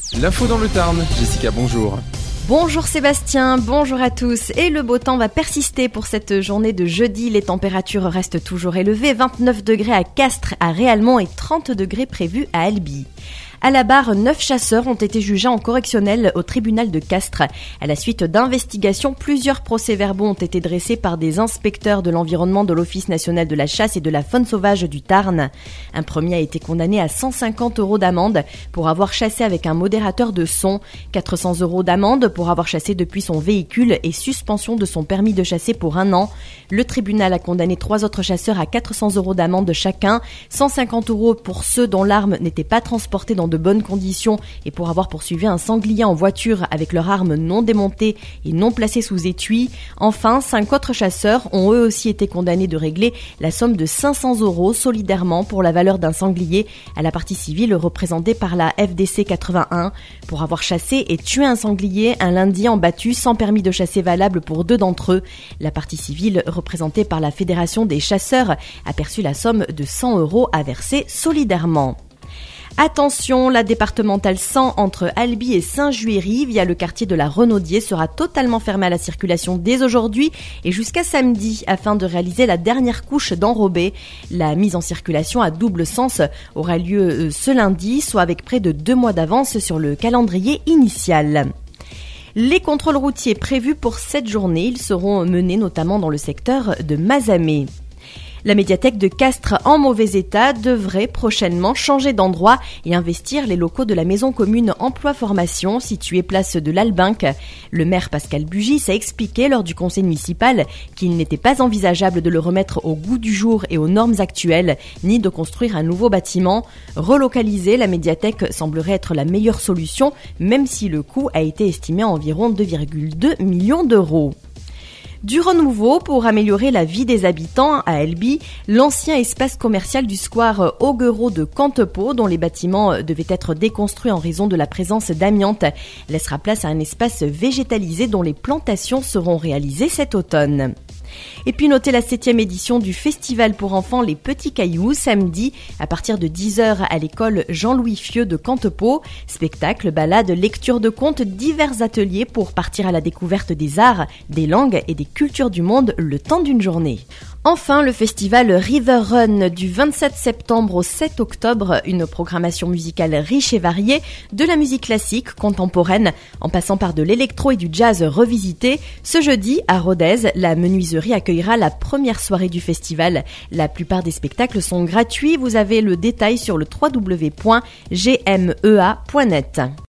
L'info dans le Tarn, Jessica, bonjour. Bonjour Sébastien, bonjour à tous. Et le beau temps va persister pour cette journée de jeudi. Les températures restent toujours élevées. 29 degrés à Castres, à Réalmont et 30 degrés prévus à Albi. À la barre, 9 chasseurs ont été jugés en correctionnel au tribunal de Castres. À la suite d'investigations, plusieurs procès-verbaux ont été dressés par des inspecteurs de l'environnement de l'Office national de la chasse et de la faune sauvage du Tarn. Un premier a été condamné à 150 € d'amende pour avoir chassé avec un modérateur de son, 400 € d'amende pour avoir chassé depuis son véhicule et suspension de son permis de chasser pour 1 an. Le tribunal a condamné 3 autres chasseurs à 400 € d'amende chacun, 150 € pour ceux dont l'arme n'était pas transportée dans de bonnes conditions et pour avoir poursuivi un sanglier en voiture avec leur arme non démontée et non placée sous étui. Enfin, 5 autres chasseurs ont eux aussi été condamnés de régler la somme de 500 € solidairement pour la valeur d'un sanglier à la partie civile représentée par la FDC 81 pour avoir chassé et tué un sanglier un lundi en battu sans permis de chasser valable pour 2 d'entre eux. La partie civile représentée par la Fédération des chasseurs a perçu la somme de 100 € à verser solidairement. Attention, la départementale 100 entre Albi et Saint-Juéry via le quartier de la Renaudier sera totalement fermée à la circulation dès aujourd'hui et jusqu'à samedi afin de réaliser la dernière couche d'enrobé. La mise en circulation à double sens aura lieu ce lundi, soit avec près de 2 mois d'avance sur le calendrier initial. Les contrôles routiers prévus pour cette journée, ils seront menés notamment dans le secteur de Mazamet. La médiathèque de Castres en mauvais état devrait prochainement changer d'endroit et investir les locaux de la maison commune emploi-formation située place de l'Albinque. Le maire Pascal Bugis a expliqué lors du conseil municipal qu'il n'était pas envisageable de le remettre au goût du jour et aux normes actuelles, ni de construire un nouveau bâtiment. Relocaliser la médiathèque semblerait être la meilleure solution, même si le coût a été estimé à environ 2,2 millions d'euros. Du renouveau pour améliorer la vie des habitants à Albi, l'ancien espace commercial du square Augureau de Cantepeau, dont les bâtiments devaient être déconstruits en raison de la présence d'amiante, laissera place à un espace végétalisé dont les plantations seront réalisées cet automne. Et puis notez la 7e édition du festival pour enfants Les Petits Cailloux, samedi à partir de 10h à l'école Jean-Louis Fieux de Cantepeau. Spectacle, balade, lecture de contes, divers ateliers pour partir à la découverte des arts, des langues et des cultures du monde le temps d'une journée. Enfin, le festival River Run du 27 septembre au 7 octobre, une programmation musicale riche et variée, de la musique classique, contemporaine, en passant par de l'électro et du jazz revisité. Ce jeudi, à Rodez, la menuiserie accueillera la première soirée du festival. La plupart des spectacles sont gratuits. Vous avez le détail sur le www.gmea.net.